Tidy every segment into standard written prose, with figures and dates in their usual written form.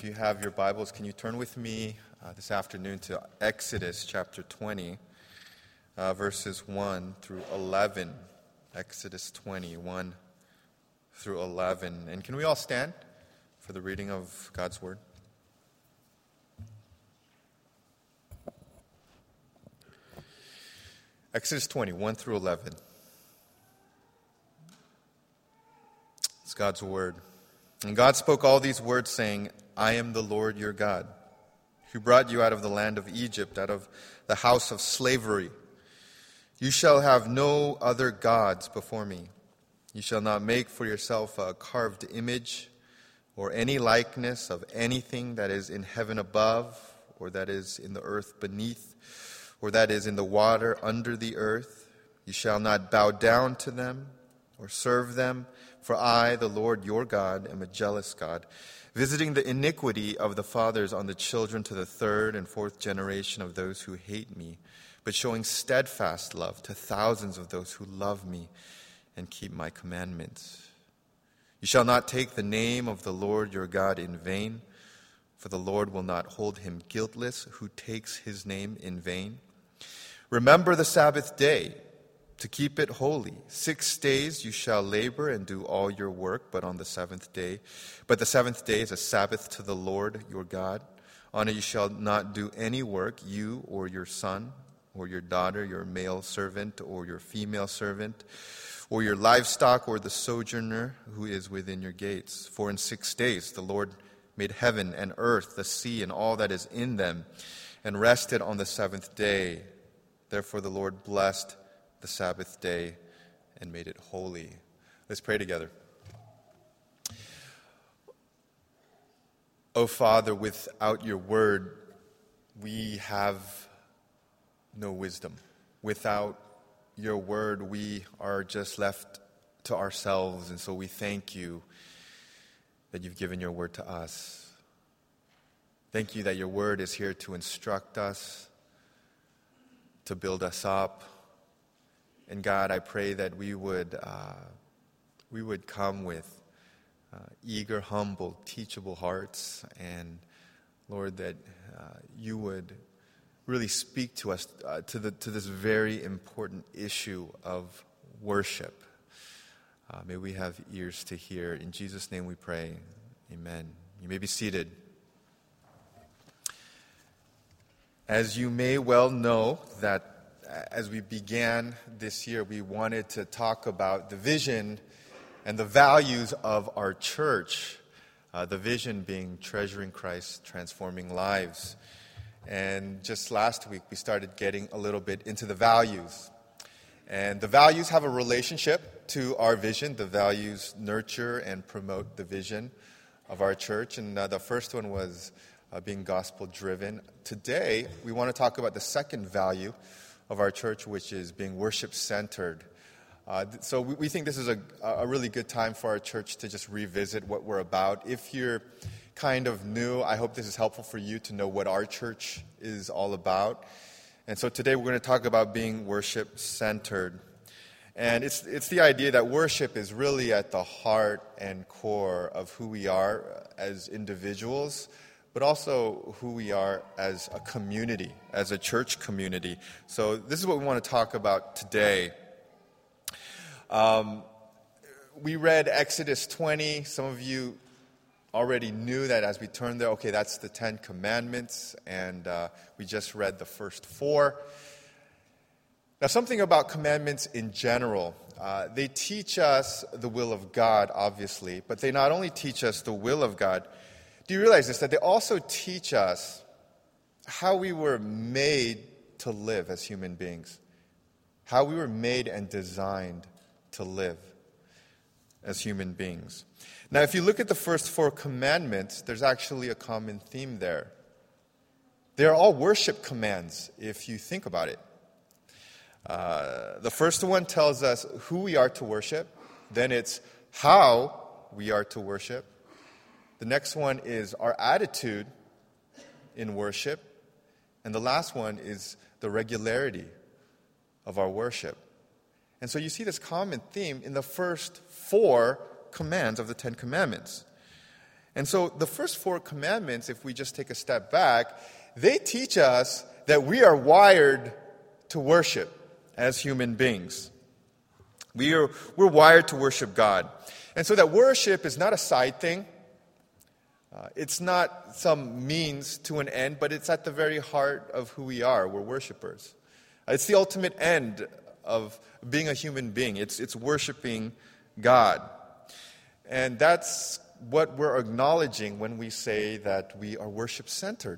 If you have your Bibles, can you turn with me this afternoon to Exodus chapter 20, verses 1 through 11. Exodus 20, 1 through 11. And can we all stand for the reading of God's Word? Exodus 20, 1 through 11. It's God's Word. And God spoke all these words, saying, I am the Lord your God, who brought you out of the land of Egypt, out of the house of slavery. You shall have no other gods before me. You shall not make for yourself a carved image or any likeness of anything that is in heaven above, or that is in the earth beneath, or that is in the water under the earth. You shall not bow down to them or serve them, for I, the Lord your God, am a jealous God, visiting the iniquity of the fathers on the children to the third and fourth generation of those who hate me, but showing steadfast love to thousands of those who love me and keep my commandments. You shall not take the name of the Lord your God in vain, for the Lord will not hold him guiltless who takes his name in vain. Remember the Sabbath day, to keep it holy. 6 days you shall labor and do all your work, but the seventh day is a Sabbath to the Lord your God. On it you shall not do any work, you or your son or your daughter, your male servant or your female servant, or your livestock or the sojourner who is within your gates. For in 6 days the Lord made heaven and earth, the sea, and all that is in them, and rested on the seventh day. Therefore the Lord blessed the Sabbath day and made it holy. Let's pray together. Oh Father, without your word, we have no wisdom. Without your word, we are just left to ourselves. And so we thank you that you've given your word to us. Thank you that your word is here to instruct us, to build us up. And God, I pray that we would come with eager, humble, teachable hearts, and Lord, that you would really speak to us to this very important issue of worship. May we have ears to hear. In Jesus' name we pray. Amen. You may be seated. As you may well know, that as we began this year, we wanted to talk about the vision and the values of our church. The vision being treasuring Christ, transforming lives. And just last week, we started getting a little bit into the values. And the values have a relationship to our vision. The values nurture and promote the vision of our church. And the first one was being gospel-driven. Today, we want to talk about the second value of our church, which is being worship-centered. So we think this is a really good time for our church to just revisit what we're about. If you're kind of new, I hope this is helpful for you to know what our church is all about. And so today we're going to talk about being worship-centered. And it's the idea that worship is really at the heart and core of who we are as individuals, but also who we are as a community, as a church community. So this is what we want to talk about today. We read Exodus 20. Some of you already knew that as we turned there, okay, that's the 10 Commandments, and we just read the first 4. Now, something about commandments in general. They teach us the will of God, obviously, but they not only teach us the will of God. Do you realize this, that they also teach us how we were made to live as human beings? How we were made and designed to live as human beings. Now, if you look at the first 4 commandments, there's actually a common theme there. They're all worship commands, if you think about it. The first one tells us who we are to worship. Then it's how we are to worship. The next one is our attitude in worship. And the last one is the regularity of our worship. And so you see this common theme in the first 4 commands of the 10 Commandments. And so the first 4 commandments, if we just take a step back, they teach us that we are wired to worship as human beings. We're wired to worship God. And so that worship is not a side thing. It's not some means to an end, but it's at the very heart of who we are. We're worshipers. It's the ultimate end of being a human being. It's worshiping God. And that's what we're acknowledging when we say that we are worship-centered.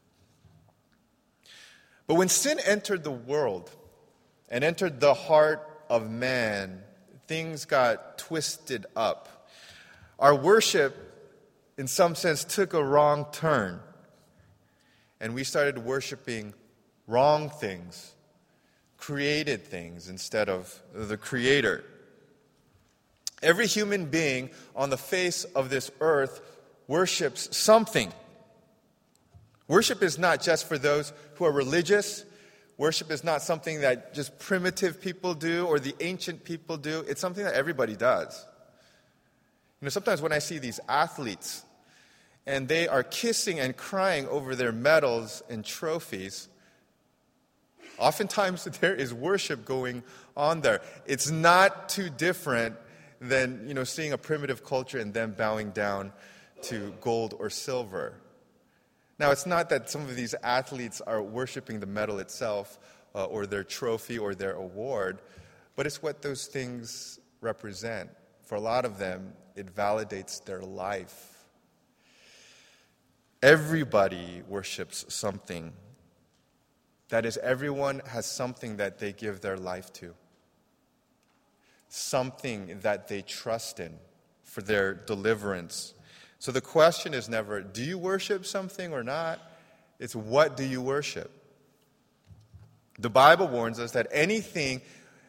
But when sin entered the world and entered the heart of man, things got twisted up. Our worship, in some sense, took a wrong turn. And we started worshiping wrong things, created things, instead of the Creator. Every human being on the face of this earth worships something. Worship is not just for those who are religious. Worship is not something that just primitive people do or the ancient people do. It's something that everybody does. Sometimes when I see these athletes and they are kissing and crying over their medals and trophies, oftentimes there is worship going on there. It's not too different than seeing a primitive culture and them bowing down to gold or silver. Now, it's not that some of these athletes are worshiping the medal itself or their trophy or their award, but it's what those things represent. For a lot of them, it validates their life. Everybody worships something. That is, everyone has something that they give their life to. Something that they trust in for their deliverance. So the question is never, do you worship something or not? It's, what do you worship? The Bible warns us that anything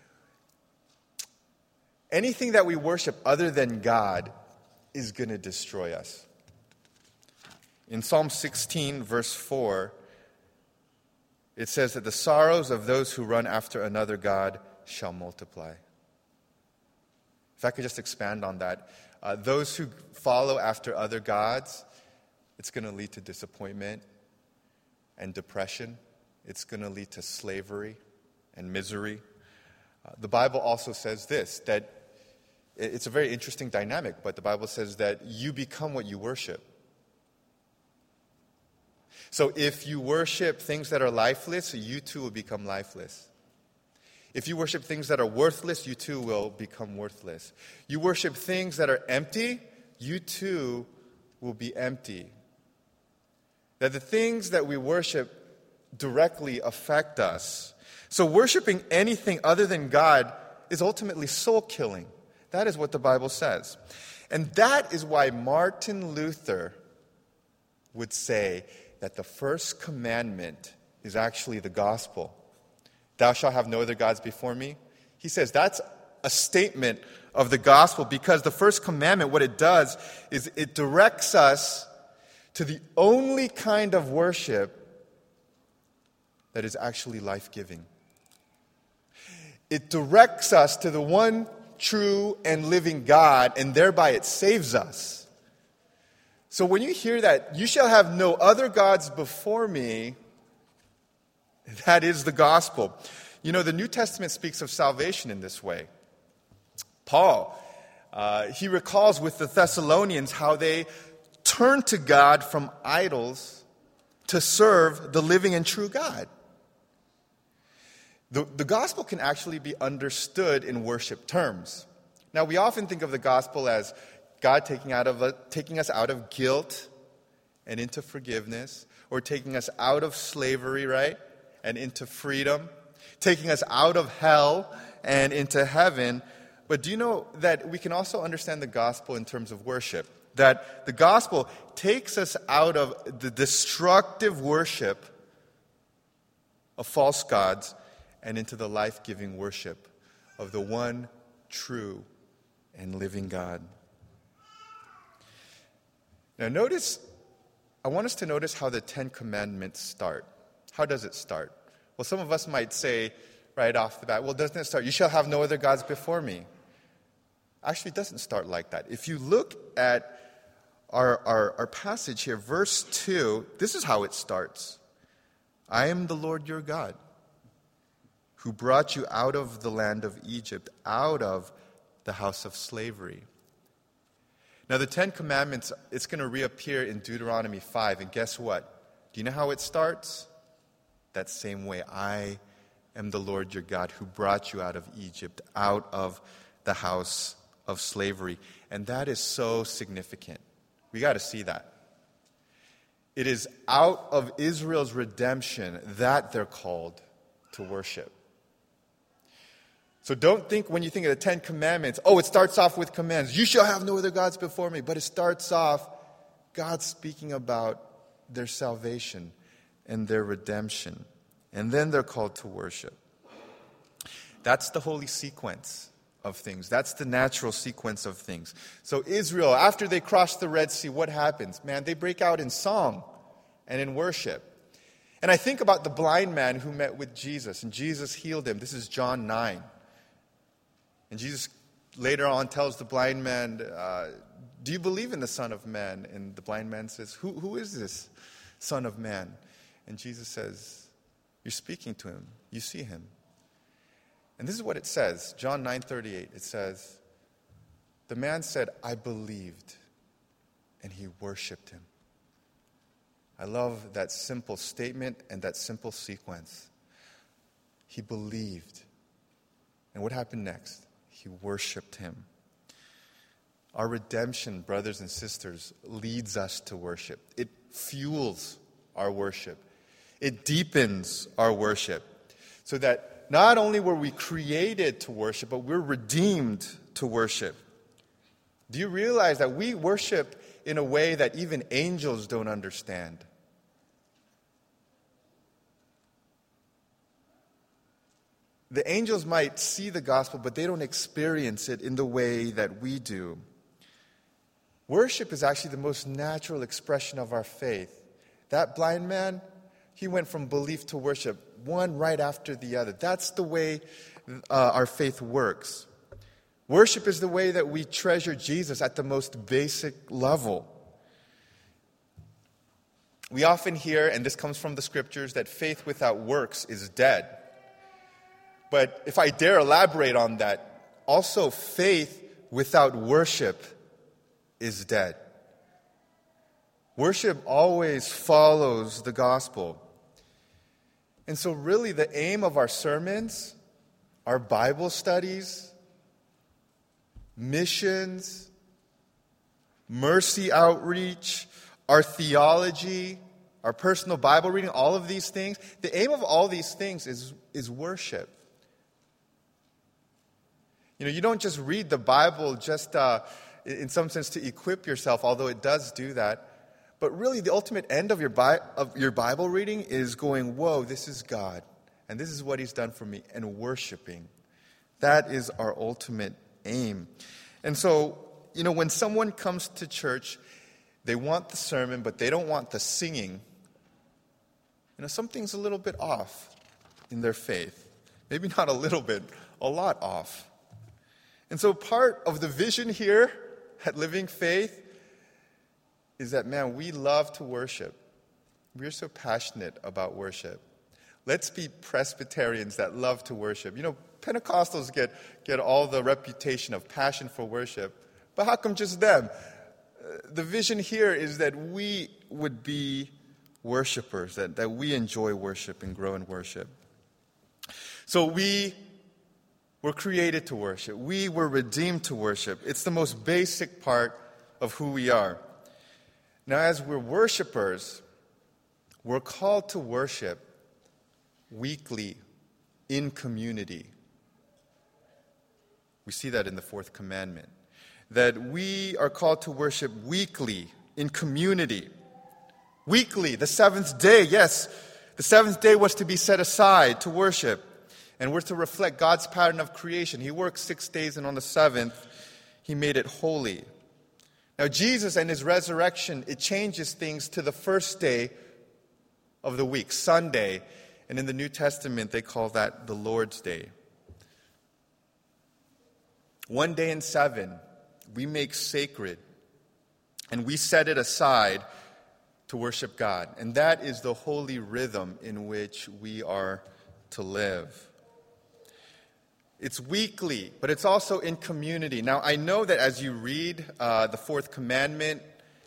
that we worship other than God is going to destroy us. In Psalm 16, verse 4, it says that the sorrows of those who run after another God shall multiply. If I could just expand on that. Those who follow after other gods, it's going to lead to disappointment and depression. It's going to lead to slavery and misery. The Bible also says this, that it's a very interesting dynamic, but the Bible says that you become what you worship. So if you worship things that are lifeless, you too will become lifeless. If you worship things that are worthless, you too will become worthless. You worship things that are empty, you too will be empty. That the things that we worship directly affect us. So worshiping anything other than God is ultimately soul-killing. That is what the Bible says. And that is why Martin Luther would say that the first commandment is actually the gospel. Thou shalt have no other gods before me. He says that's a statement of the gospel because the first commandment, what it does is it directs us to the only kind of worship that is actually life-giving. It directs us to the one true and living God, and thereby it saves us. So when you hear that, you shall have no other gods before me, that is the gospel. The New Testament speaks of salvation in this way. Paul, he recalls with the Thessalonians how they turned to God from idols to serve the living and true God. The gospel can actually be understood in worship terms. Now, we often think of the gospel as God taking us out of guilt and into forgiveness, or taking us out of slavery, right, and into freedom, taking us out of hell and into heaven. But do you know that we can also understand the gospel in terms of worship? That the gospel takes us out of the destructive worship of false gods and into the life-giving worship of the one true and living God. Now I want us to notice how the Ten Commandments start. How does it start? Well, some of us might say right off the bat, well, doesn't it start, you shall have no other gods before me? Actually, it doesn't start like that. If you look at our passage here, verse 2, this is how it starts. I am the Lord your God, who brought you out of the land of Egypt, out of the house of slavery. Now the Ten Commandments, it's going to reappear in Deuteronomy 5, and guess what? Do you know how it starts? That same way. I am the Lord your God, who brought you out of Egypt, out of the house of slavery. And that is so significant. We got to see that. It is out of Israel's redemption that they're called to worship. So don't think when you think of the Ten Commandments, it starts off with commands. You shall have no other gods before me. But it starts off God speaking about their salvation and their redemption. And then they're called to worship. That's the holy sequence of things. That's the natural sequence of things. So Israel, after they cross the Red Sea, what happens? Man, they break out in song and in worship. And I think about the blind man who met with Jesus, and Jesus healed him. This is John 9. And Jesus later on tells the blind man, do you believe in the Son of Man? And the blind man says, who is this Son of Man? And Jesus says, you're speaking to him. You see him. And this is what it says, John 9:38. It says, the man said, I believed, and he worshiped him. I love that simple statement and that simple sequence. He believed. And what happened next? He worshiped him. Our redemption, brothers and sisters, leads us to worship. It fuels our worship. It deepens our worship. So that not only were we created to worship, but we're redeemed to worship. Do you realize that we worship in a way that even angels don't understand? The angels might see the gospel, but they don't experience it in the way that we do. Worship is actually the most natural expression of our faith. That blind man, he went from belief to worship, one right after the other. That's the way our faith works. Worship is the way that we treasure Jesus at the most basic level. We often hear, and this comes from the scriptures, that faith without works is dead. But if I dare elaborate on that, also faith without worship is dead. Worship always follows the gospel. And so really the aim of our sermons, our Bible studies, missions, mercy outreach, our theology, our personal Bible reading, all of these things, the aim of all these things is worship. You don't just read the Bible just in some sense to equip yourself, although it does do that. But really, the ultimate end of your Bible reading is going, whoa, this is God, and this is what He's done for me, and worshiping. That is our ultimate aim. And so, when someone comes to church, they want the sermon, but they don't want the singing. Something's a little bit off in their faith. Maybe not a little bit, a lot off. And so part of the vision here at Living Faith is that, man, we love to worship. We're so passionate about worship. Let's be Presbyterians that love to worship. Pentecostals get all the reputation of passion for worship, but how come just them? The vision here is that we would be worshipers, that we enjoy worship and grow in worship. So we were created to worship. We were redeemed to worship. It's the most basic part of who we are. Now, as we're worshipers, we're called to worship weekly in community. We see that in the fourth commandment. That we are called to worship weekly in community. Weekly, the seventh day, yes. The seventh day was to be set aside to worship. And we're to reflect God's pattern of creation. He worked 6 days, and on the seventh, He made it holy. Now, Jesus and His resurrection, it changes things to the first day of the week, Sunday. And in the New Testament, they call that the Lord's Day. 1 day in 7, we make sacred and we set it aside to worship God. And that is the holy rhythm in which we are to live. It's weekly, but it's also in community. Now, I know that as you read the fourth commandment,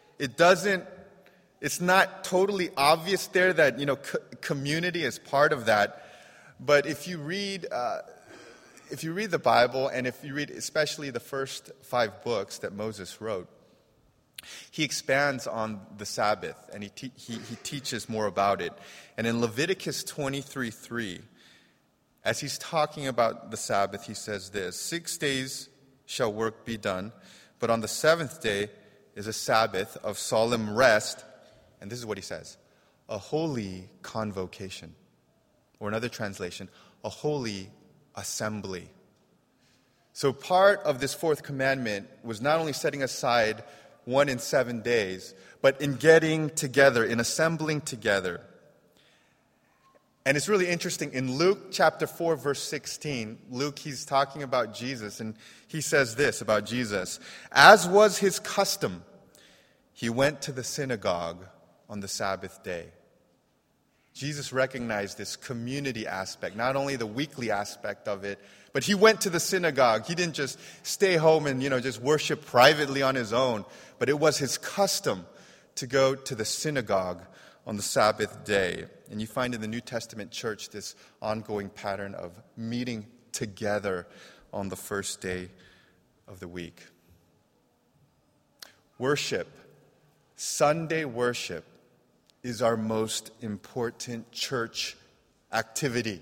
it's not totally obvious there that, community is part of that. But if you read the Bible, and if you read especially the first 5 books that Moses wrote, he expands on the Sabbath, and he teaches more about it. And in Leviticus 23:3, as he's talking about the Sabbath, he says this: 6 days shall work be done, but on the 7th day is a Sabbath of solemn rest. And this is what he says: a holy convocation. Or another translation, a holy assembly. So part of this fourth commandment was not only setting aside 1 in 7 days, but in getting together, in assembling together. And it's really interesting. In Luke chapter 4, verse 16, Luke, he's talking about Jesus, and he says this about Jesus: as was his custom, he went to the synagogue on the Sabbath day. Jesus recognized this community aspect, not only the weekly aspect of it, but he went to the synagogue. He didn't just stay home and, just worship privately on his own, but it was his custom to go to the synagogue on the Sabbath day. And you find in the New Testament church this ongoing pattern of meeting together on the first day of the week. Worship, Sunday worship, is our most important church activity.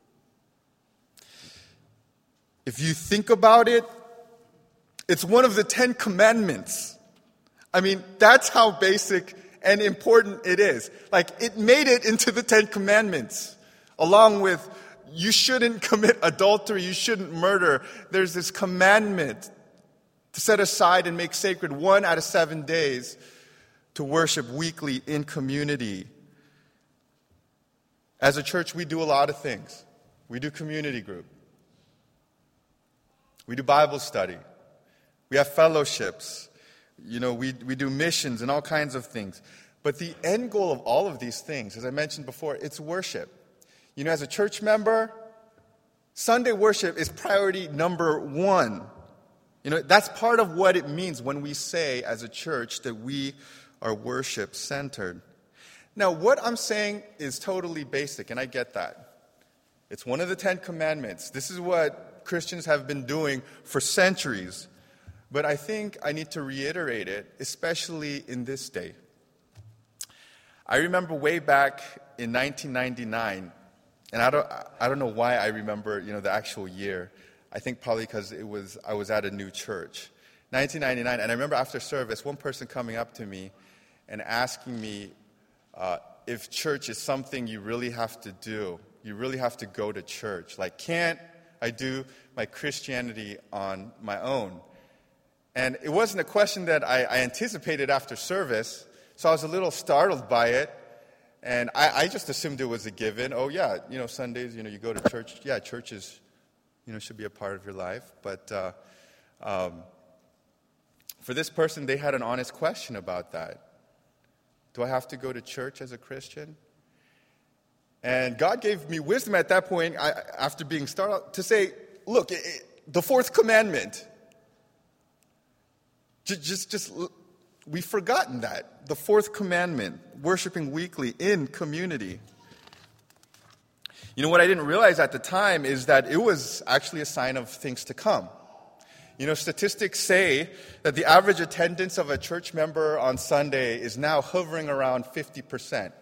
If you think about it, it's one of the 10 commandments. I mean, that's how basic and important it is. Like, it made it into the 10 commandments, along with you shouldn't commit adultery, you shouldn't murder. There's this commandment to set aside and make sacred 1 out of 7 days to worship weekly in community. As a church, we do a lot of things. We do community group. We do Bible study. We have fellowships. We do missions and all kinds of things. But the end goal of all of these things, as I mentioned before, it's worship. As a church member, Sunday worship is priority number 1. That's part of what it means when we say as a church that we are worship-centered. Now, what I'm saying is totally basic, and I get that. It's one of the 10 commandments. This is what Christians have been doing for centuries. But I think I need to reiterate it, especially in this day. I remember way back in 1999, and I don't know why I remember, the actual year. I think probably because I was at a new church. 1999, and I remember after service, one person coming up to me and asking me if church is something you really have to do. You really have to go to church. Like, can't I do my Christianity on my own? And it wasn't a question that I anticipated after service, so I was a little startled by it. And I just assumed it was a given. Oh, yeah, Sundays, you go to church. Yeah, church is, should be a part of your life. But for this person, they had an honest question about that. Do I have to go to church as a Christian? And God gave me wisdom at that point, after being startled, to say, look, the fourth commandment. We've forgotten that. The fourth commandment, worshiping weekly in community. What I didn't realize at the time is that it was actually a sign of things to come. Statistics say that the average attendance of a church member on Sunday is now hovering around 50%.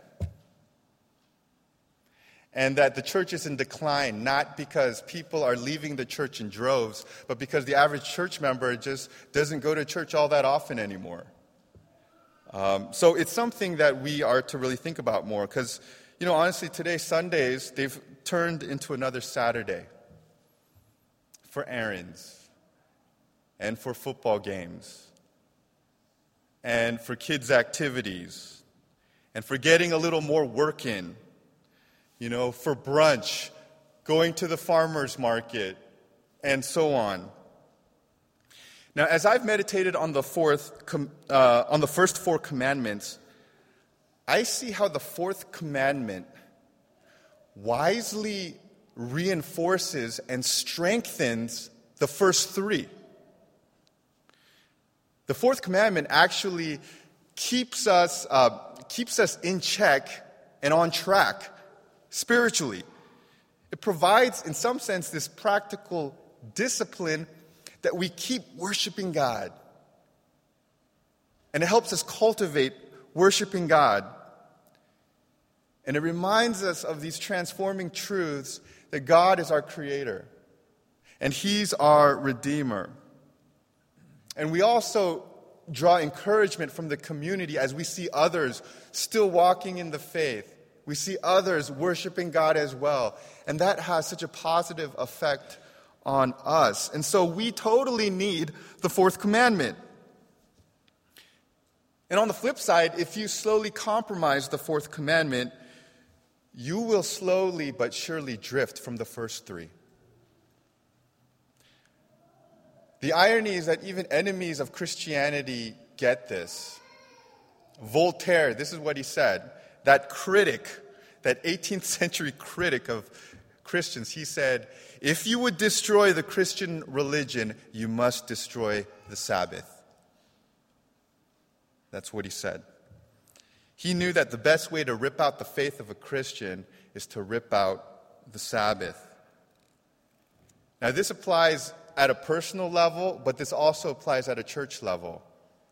And that the church is in decline, not because people are leaving the church in droves, but because the average church member just doesn't go to church all that often anymore. So it's something that we are to really think about more, because, honestly, today, Sundays, they've turned into another Saturday for errands, and for football games, and for kids' activities, and for getting a little more work in, for brunch, going to the farmer's market, and so on. Now, as I've meditated on the first 4 commandments, I see how the 4th commandment wisely reinforces and strengthens the first 3. The 4th commandment actually keeps us in check and on track spiritually. It provides, in some sense, this practical discipline that we keep worshiping God. And it helps us cultivate worshiping God. And it reminds us of these transforming truths that God is our creator and He's our Redeemer. And we also draw encouragement from the community as we see others still walking in the faith. We see others worshiping God as well. And that has such a positive effect on us. And so we totally need the 4th commandment. And on the flip side, if you slowly compromise the 4th commandment, you will slowly but surely drift from the first 3. The irony is that even enemies of Christianity get this. Voltaire, this is what he said, that critic, that 18th century critic of Christians, he said, "If you would destroy the Christian religion, you must destroy the Sabbath." That's what he said. He knew that the best way to rip out the faith of a Christian is to rip out the Sabbath. Now, this applies at a personal level, but this also applies at a church level.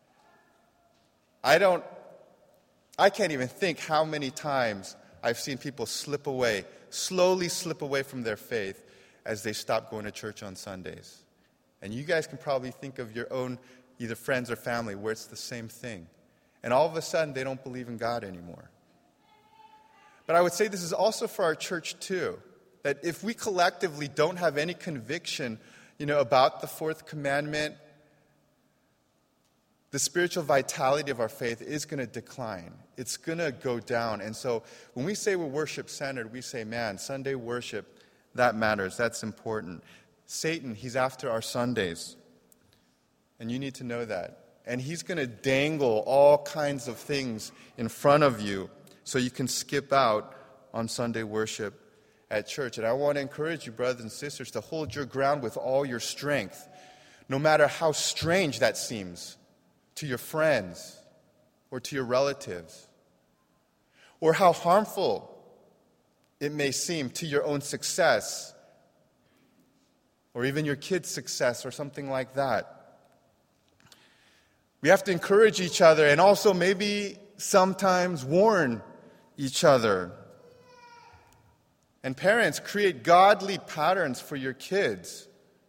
I can't even think how many times I've seen people slowly slip away from their faith as they stop going to church on Sundays. And you guys can probably think of your own either friends or family where it's the same thing. And all of a sudden, they don't believe in God anymore. But I would say this is also for our church too, that if we collectively don't have any conviction, about the 4th commandment, the spiritual vitality of our faith is going to decline. It's going to go down. And so when we say we're worship-centered, we say, man, Sunday worship, that matters. That's important. Satan, he's after our Sundays. And you need to know that. And he's going to dangle all kinds of things in front of you so you can skip out on Sunday worship at church. And I want to encourage you, brothers and sisters, to hold your ground with all your strength, no matter how strange that seems to your friends or to your relatives, or how harmful it may seem to your own success, or even your kids' success, or something like that. We have to encourage each other and also maybe sometimes warn each other. And parents, create godly patterns for your kids.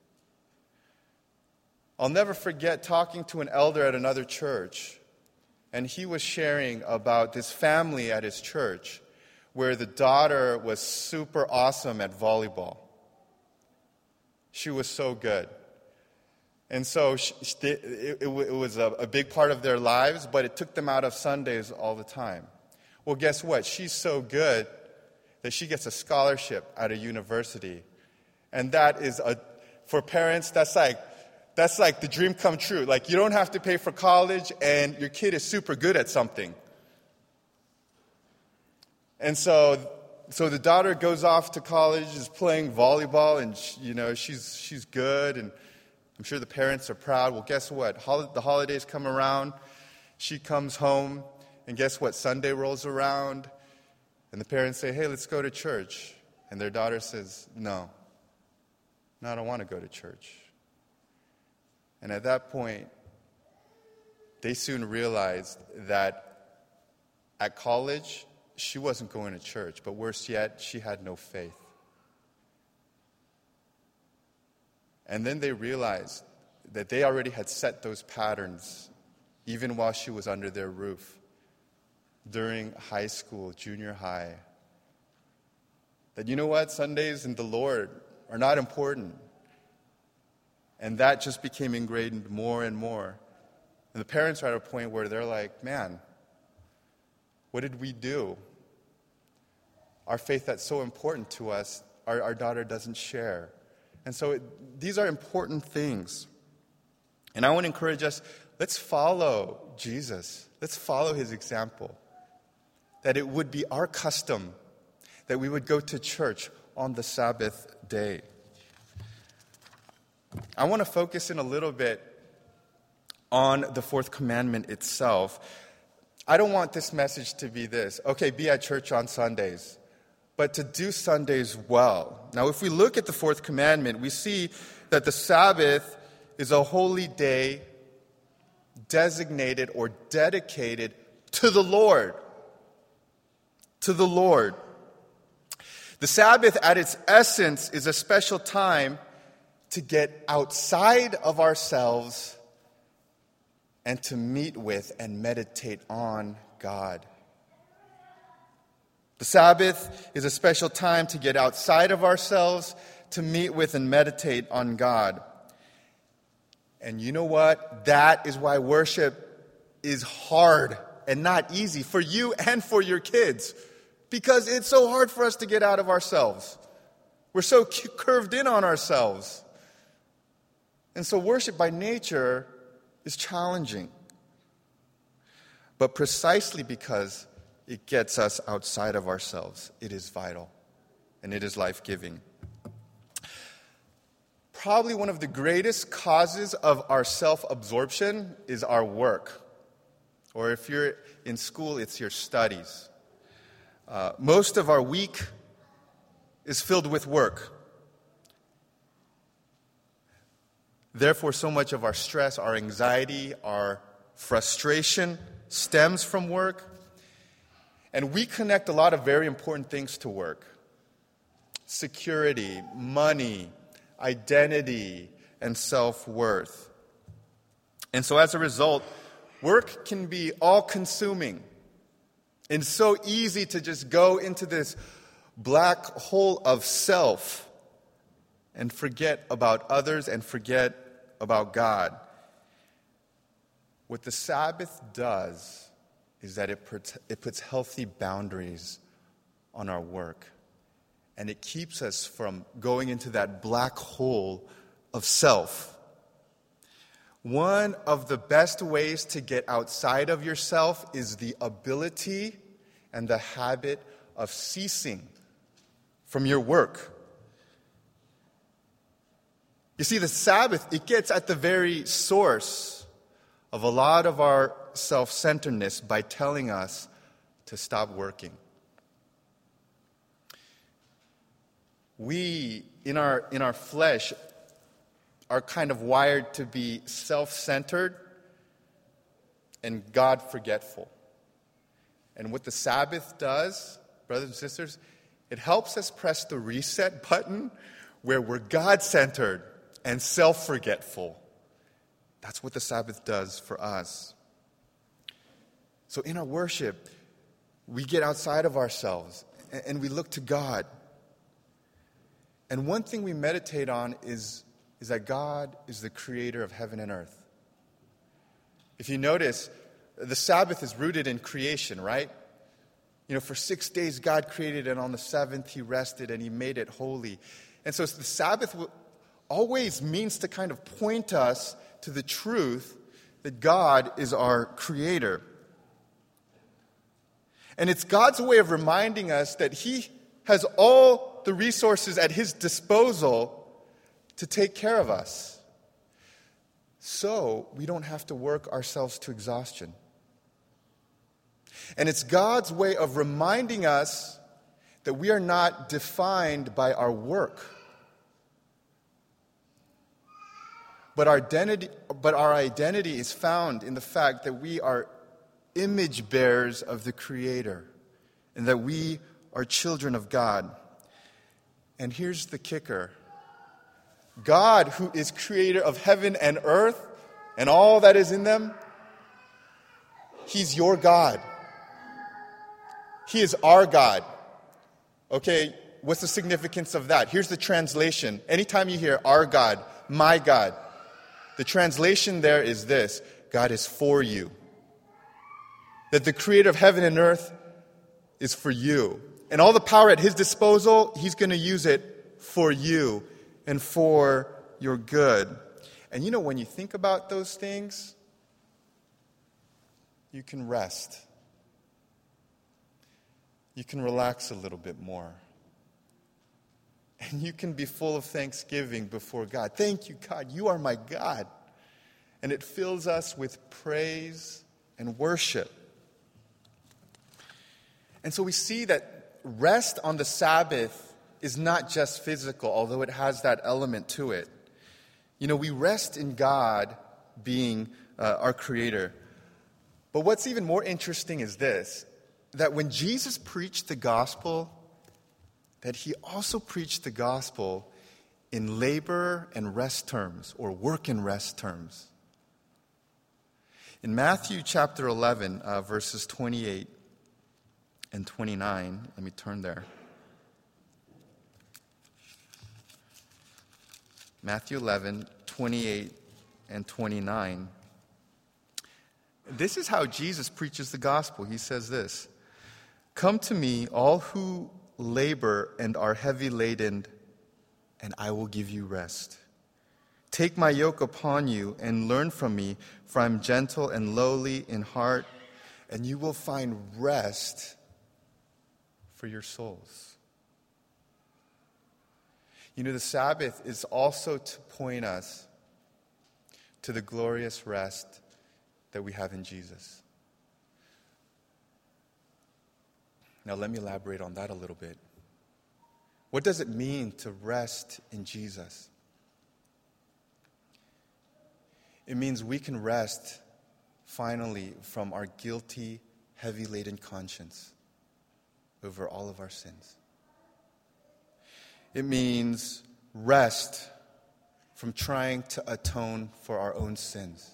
I'll never forget talking to an elder at another church, and he was sharing about this family at his church where the daughter was super awesome at volleyball. She was so good. And so it was a big part of their lives, but it took them out of Sundays all the time. Well, guess what? She's so good that she gets a scholarship at a university. And that is, for parents, that's like the dream come true. Like, you don't have to pay for college, and your kid is super good at something. And so the daughter goes off to college, is playing volleyball, and she's good, and I'm sure the parents are proud. Well, guess what? The holidays come around, she comes home, and guess what? Sunday rolls around, and the parents say, "Hey, let's go to church." And their daughter says, No, I don't want to go to church. And at that point, they soon realized that at college, she wasn't going to church, but worse yet, she had no faith. And then they realized that they already had set those patterns even while she was under their roof during high school, junior high. That, you know what, Sundays and the Lord are not important. And that just became ingrained more and more. And the parents are at a point where they're like, man, what did we do? Our faith that's so important to us, our daughter doesn't share. And so these are important things. And I want to encourage us, let's follow Jesus. Let's follow his example. That it would be our custom that we would go to church on the Sabbath day. I want to focus in a little bit on the fourth commandment itself. I don't want this message to be this, okay, be at church on Sundays, but to do Sundays well. Now, if we look at the fourth commandment, we see that the Sabbath is a holy day designated or dedicated to the Lord. To the Lord. The Sabbath, at its essence, is a special time to get outside of ourselves and to meet with and meditate on God. The Sabbath is a special time to get outside of ourselves, to meet with and meditate on God. And you know what? That is why worship is hard and not easy for you and for your kids. Because it's so hard for us to get out of ourselves. We're so curved in on ourselves. And so worship by nature is challenging. But precisely because it gets us outside of ourselves, it is vital and it is life-giving. Probably one of the greatest causes of our self-absorption is our work. Or if you're in school, it's your studies. Most of our week is filled with work. Therefore, so much of our stress, our anxiety, our frustration stems from work. And we connect a lot of very important things to work. Security, money, identity, and self-worth. And so as a result, work can be all-consuming. And so easy to just go into this black hole of self and forget about others and forget about God. What the Sabbath does is that it puts healthy boundaries on our work. And it keeps us from going into that black hole of self. One of the best ways to get outside of yourself is the ability and the habit of ceasing from your work. You see, the Sabbath, it gets at the very source of a lot of our self-centeredness by telling us to stop working. We, in our flesh, are kind of wired to be self-centered and God-forgetful. And what the Sabbath does, brothers and sisters, it helps us press the reset button where we're God-centered and self-forgetful. That's what the Sabbath does for us. So in our worship, we get outside of ourselves and we look to God. And one thing we meditate on is that God is the creator of heaven and earth. If you notice, the Sabbath is rooted in creation, right? You know, for 6 days God created, and on the seventh He rested and He made it holy. And so the Sabbath always means to kind of point us to the truth that God is our creator. And it's God's way of reminding us that He has all the resources at His disposal to take care of us. So we don't have to work ourselves to exhaustion. And it's God's way of reminding us that we are not defined by our work. But our identity is found in the fact that we are image bearers of the Creator and that we are children of God. And here's the kicker. God, who is creator of heaven and earth and all that is in them, He's your God. He is our God. Okay, what's the significance of that? Here's the translation. Anytime you hear our God, my God, the translation there is this: God is for you. That the creator of heaven and earth is for you. And all the power at His disposal, He's going to use it for you and for your good. And when you think about those things, you can rest. You can relax a little bit more. And you can be full of thanksgiving before God. Thank you, God. You are my God. And it fills us with praise and worship. And so we see that rest on the Sabbath is not just physical, although it has that element to it. We rest in God being our Creator. But what's even more interesting is this, that when Jesus preached the gospel, that he also preached the gospel in labor and rest terms, or work and rest terms. In Matthew chapter 11, verses 28 and 29, let me turn there. Matthew 11, 28 and 29. This is how Jesus preaches the gospel. He says this, "Come to me, all who labor and are heavy laden, and I will give you rest. Take my yoke upon you and learn from me, for I am gentle and lowly in heart, and you will find rest for your souls." The Sabbath is also to point us to the glorious rest that we have in Jesus. Now let me elaborate on that a little bit. What does it mean to rest in Jesus? It means we can rest finally from our guilty, heavy-laden conscience over all of our sins. It means rest from trying to atone for our own sins.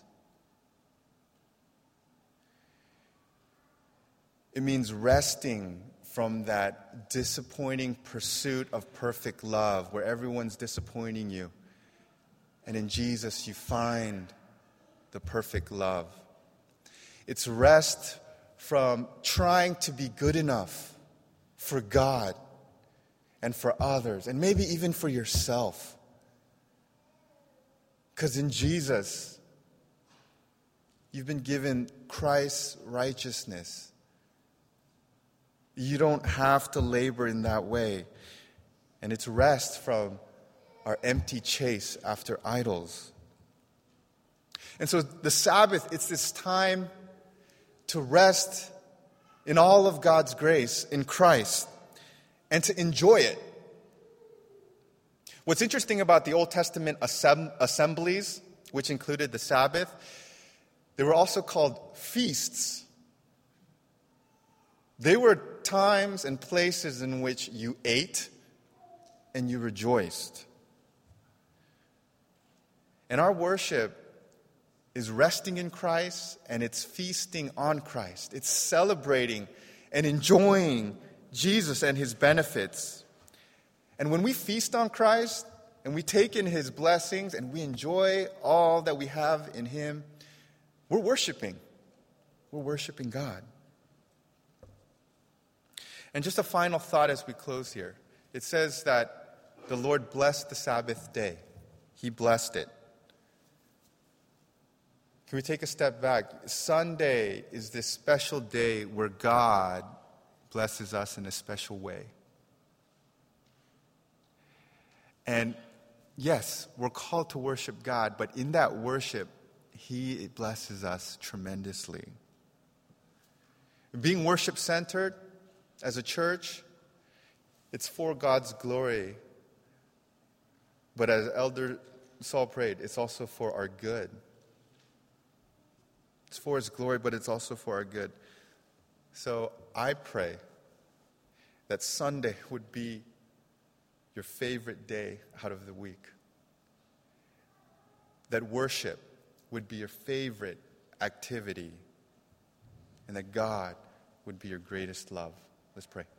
It means resting from that disappointing pursuit of perfect love where everyone's disappointing you. And in Jesus, you find the perfect love. It's rest from trying to be good enough for God and for others, and maybe even for yourself. Because in Jesus, you've been given Christ's righteousness. You don't have to labor in that way. And it's rest from our empty chase after idols. And so the Sabbath, it's this time to rest in all of God's grace in Christ and to enjoy it. What's interesting about the Old Testament assemblies, which included the Sabbath, they were also called feasts. They were times and places in which you ate and you rejoiced. And our worship is resting in Christ, and it's feasting on Christ. It's celebrating and enjoying Jesus and his benefits. And when we feast on Christ and we take in his blessings and we enjoy all that we have in him, we're worshiping. We're worshiping God. And just a final thought as we close here. It says that the Lord blessed the Sabbath day. He blessed it. Can we take a step back? Sunday is this special day where God blesses us in a special way. And yes, we're called to worship God, but in that worship, he blesses us tremendously. Being worship-centered as a church, it's for God's glory. But as Elder Saul prayed, it's also for our good. It's for his glory, but it's also for our good. So I pray that Sunday would be your favorite day out of the week. That worship would be your favorite activity. And that God would be your greatest love. Let's pray.